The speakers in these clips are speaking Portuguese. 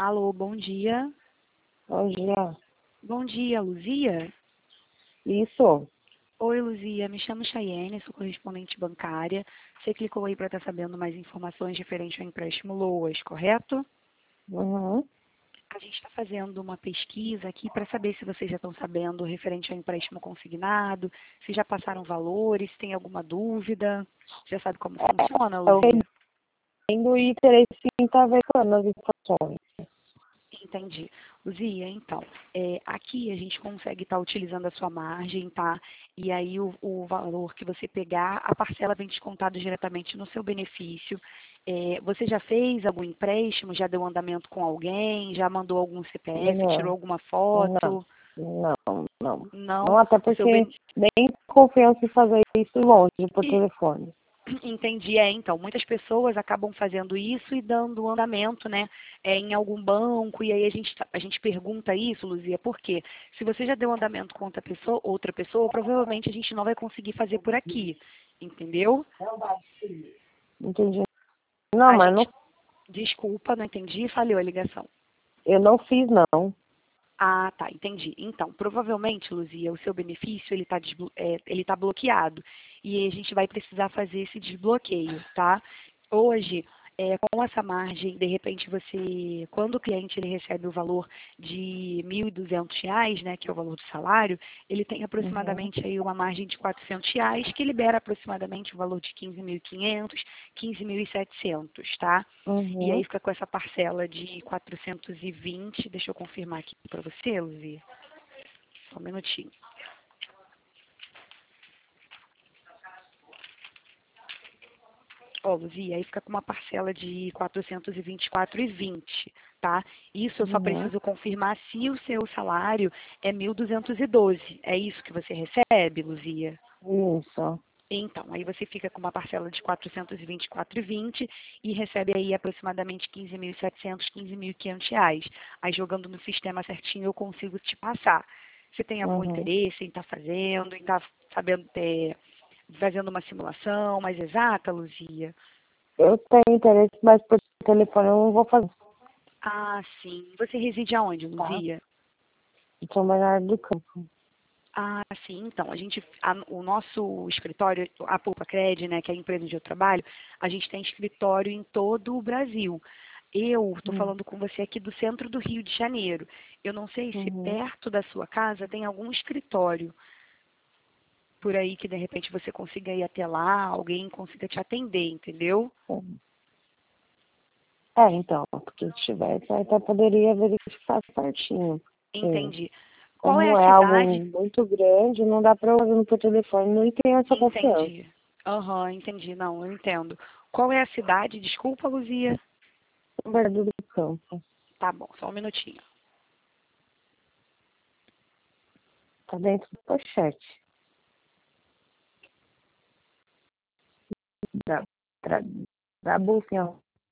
Alô, bom dia. Bom dia. Bom dia, Luzia? Isso. Oi, Luzia, me chamo Chayene, sou correspondente bancária. Você clicou aí para estar sabendo mais informações referente ao empréstimo LOAS, correto? Uhum. A gente está fazendo uma pesquisa aqui para saber se vocês já estão sabendo referente ao empréstimo consignado, se já passaram valores, se tem alguma dúvida. Já sabe como funciona, Eu Luzia? tenho interesse em estar verificando as informações. Entendi. Luzia, então, aqui a gente consegue estar utilizando a sua margem, tá? E aí o valor que você pegar, a parcela vem descontado diretamente no seu benefício. Você já fez algum empréstimo? Já deu andamento com alguém? Já mandou algum CPF? Tirou Não, alguma não, foto? não. Não, Não? até O seu porque nem confiança em fazer isso longe por benefício. telefone. Entendi, então, muitas pessoas acabam fazendo isso e dando andamento, né, em algum banco, e aí a gente pergunta isso, Luzia, por quê? Se você já deu andamento com outra pessoa, provavelmente a gente não vai conseguir fazer por aqui, entendeu? Entendi. Não, A mas gente, não, desculpa, não entendi, falhou a ligação. eu não fiz, não. Ah, tá, entendi. Então, provavelmente, Luzia, o seu benefício ele tá bloqueado e a gente vai precisar fazer esse desbloqueio, tá? Hoje, com essa margem, de repente quando o cliente ele recebe o valor de R$ 1.200, né, que é o valor do salário, ele tem Uhum. aproximadamente aí uma margem de R$ 400, que libera aproximadamente o valor de 15.500, 15.700, tá? E aí Uhum. fica com essa parcela de 420. Deixa eu confirmar aqui para você, Luzia. Só um minutinho. Ó, Luzia, aí fica com uma parcela de 424,20, tá? Isso eu só Uhum. preciso confirmar se o seu salário é 1.212. É isso que você recebe, Luzia? Isso. Então, aí você fica com uma parcela de 424,20 e recebe aí aproximadamente 15.700, 15.500 reais. Aí jogando no sistema certinho eu consigo te passar. Você tem algum Uhum. interesse em estar fazendo, em estar sabendo, fazendo uma simulação mais exata, Luzia? Eu tenho interesse, mas por telefone eu não vou fazer, Ah, sim. Você reside aonde, tá? Luzia? Eu sou Bernardo do Campo. Ah, sim. Então, o nosso escritório, a Poupa Cred, né, que é a empresa onde eu trabalho, a gente tem escritório em todo o Brasil. Eu estou Uhum. falando com você aqui do centro do Rio de Janeiro. Eu não sei se Uhum. perto da sua casa tem algum escritório por aí que de repente você consiga ir até lá, alguém consiga te atender, entendeu? Então, porque se tivesse, eu até poderia verificar certinho. Porque Entendi. Qual é como a é cidade? algo muito grande, não dá para eu fazer por telefone, não tenho essa confiança. Entendi. Aham, entendi. Não, eu entendo. Qual é a cidade? Desculpa, Luzia. Bernardo do Campo. Tá bom, só um minutinho. Tá dentro do pochete. Da, da, da bolsinha.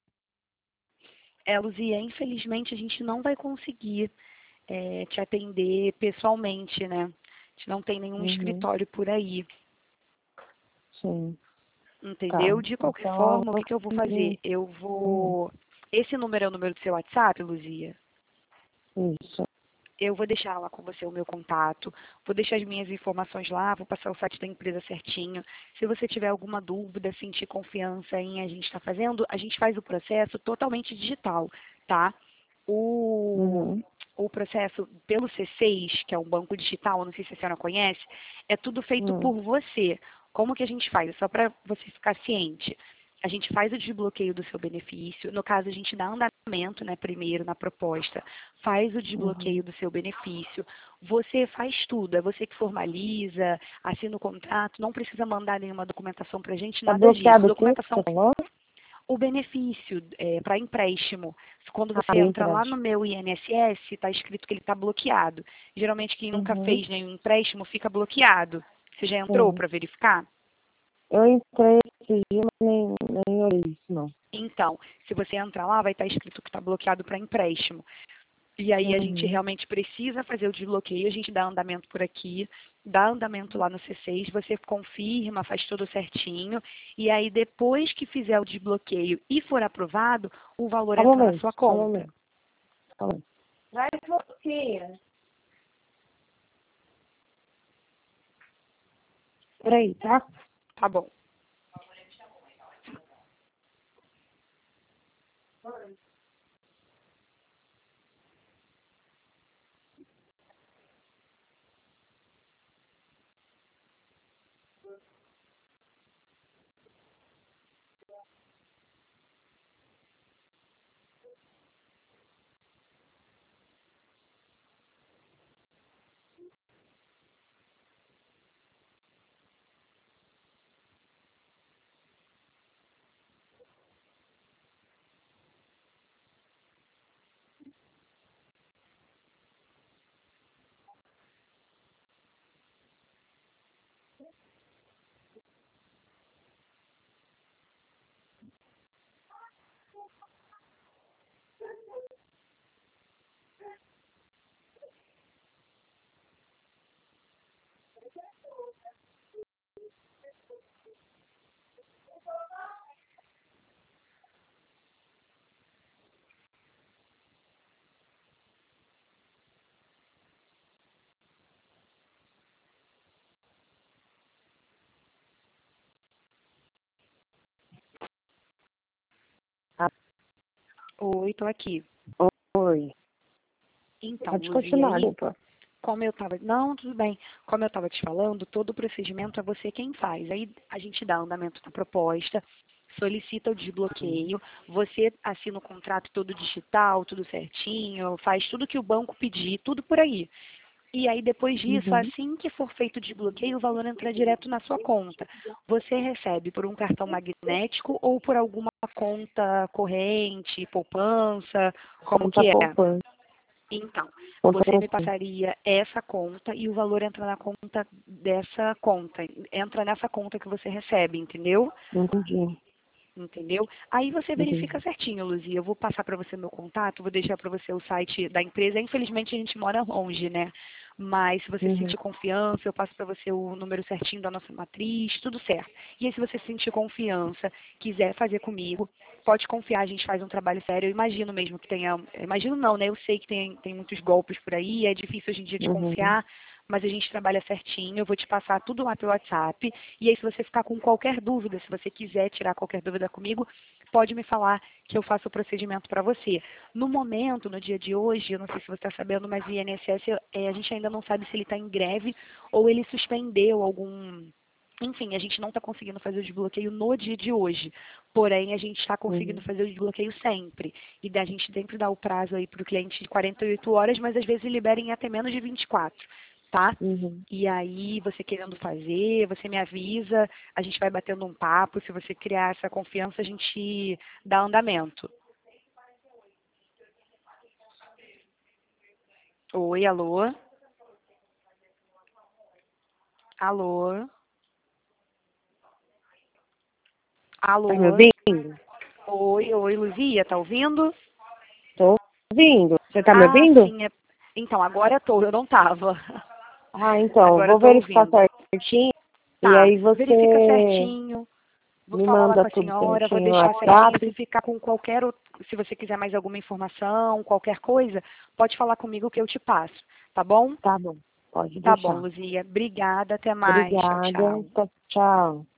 Luzia, infelizmente a gente não vai conseguir te atender pessoalmente, né? A gente não tem nenhum Uhum. escritório por aí, Sim, tá. entendeu? De qualquer Então eu forma, o vou que que eu vou fazer? seguir. Eu Uhum. vou. Esse número é o número do seu WhatsApp, Luzia? Isso. Eu vou deixar lá com você o meu contato, vou deixar as minhas informações lá, vou passar o site da empresa certinho. Se você tiver alguma dúvida, sentir confiança em a gente estar fazendo, a gente faz o processo totalmente digital, tá? O, Uhum. o processo pelo C6, que é um banco digital, não sei se a senhora conhece, é tudo feito Uhum. por você. Como que a gente faz? Só para você ficar ciente. A gente faz o desbloqueio do seu benefício. No caso, a gente dá andamento, né, primeiro na proposta, faz o desbloqueio Uhum. do seu benefício. Você faz tudo, é você que formaliza, assina o contrato, não precisa mandar nenhuma documentação para a gente, Tá nada disso. bloqueado o quê que Documentação, você falou? o benefício para empréstimo. Quando Ah, você bem entra lá no empréstimo. meu INSS, está escrito que ele está bloqueado. Geralmente, quem nunca Uhum. fez nenhum empréstimo fica bloqueado. Você já entrou Sim. para verificar? Eu entrei esse dia, mas nem olhei isso, não. Então, se você entrar lá, vai estar escrito que está bloqueado para empréstimo. E aí a gente Uhum. realmente precisa fazer o desbloqueio, a gente dá andamento por aqui, dá andamento lá no C6, você confirma, faz tudo certinho, e aí depois que fizer o desbloqueio e for aprovado, o valor Só um entra na momento, sua só um conta. momento. falando. Vai, Foquinha. Peraí, tá? Tá bom. Oi, tô aqui. Oi. Então, Pode Luzia, continuar, aí, desculpa. como eu estava... Não, tudo bem. Como eu estava te falando, todo o procedimento é você quem faz. Aí a gente dá andamento na proposta, solicita o desbloqueio, você assina o contrato todo digital, tudo certinho, faz tudo que o banco pedir, tudo por aí. E aí, depois disso, Uhum. assim que for feito o desbloqueio, o valor entra direto na sua conta. Você recebe por um cartão magnético ou por alguma conta corrente, poupança, como Conta que é? poupança. Então, Conta você me poupança. passaria essa conta e o valor entra na conta dessa conta. Entra nessa conta que você recebe, entendeu? Entendi. Entendeu? Aí você verifica Entendi. certinho, Luzia. Eu vou passar para você meu contato, vou deixar para você o site da empresa. Infelizmente a gente mora longe, né? Mas se você Uhum. sentir confiança, eu passo para você o número certinho da nossa matriz, tudo certo. E aí se você sentir confiança, quiser fazer comigo, pode confiar, a gente faz um trabalho sério. Eu imagino mesmo que tenha, imagino não, né? Eu sei que tem muitos golpes por aí, é difícil hoje em dia de Uhum. confiar, mas a gente trabalha certinho. Eu vou te passar tudo lá pelo WhatsApp. E aí, se você ficar com qualquer dúvida, se você quiser tirar qualquer dúvida comigo, pode me falar que eu faço o procedimento para você. No momento, no dia de hoje, eu não sei se você está sabendo, mas o INSS, a gente ainda não sabe se ele está em greve ou ele suspendeu algum... Enfim, a gente não está conseguindo fazer o desbloqueio no dia de hoje. Porém, a gente está conseguindo Uhum. fazer o desbloqueio sempre. E a gente sempre dá o prazo aí para o cliente de 48 horas, mas às vezes libera em até menos de 24, tá? Uhum. E aí, você querendo fazer, você me avisa, a gente vai batendo um papo. Se você criar essa confiança, a gente dá andamento. Oi, alô? Alô? Tá me Alô? ouvindo? Oi, Luzia, tá ouvindo? Tô ouvindo. Você tá me Ah, ouvindo? sim. Então, agora tô, eu não tava. Ah, então, Agora vou tô verificar ouvindo. certinho e Tá, aí verifica você certinho. Vou me falar lá manda com a tudo senhora, vou certinho no deixar certinho. Se WhatsApp. ficar com qualquer outro, se você quiser mais alguma informação, qualquer coisa, pode falar comigo que eu te passo, tá bom? Tá bom, pode Tá bom, deixar. Luzia. Obrigada, até mais. Tchau, Obrigada. tchau. Tchau.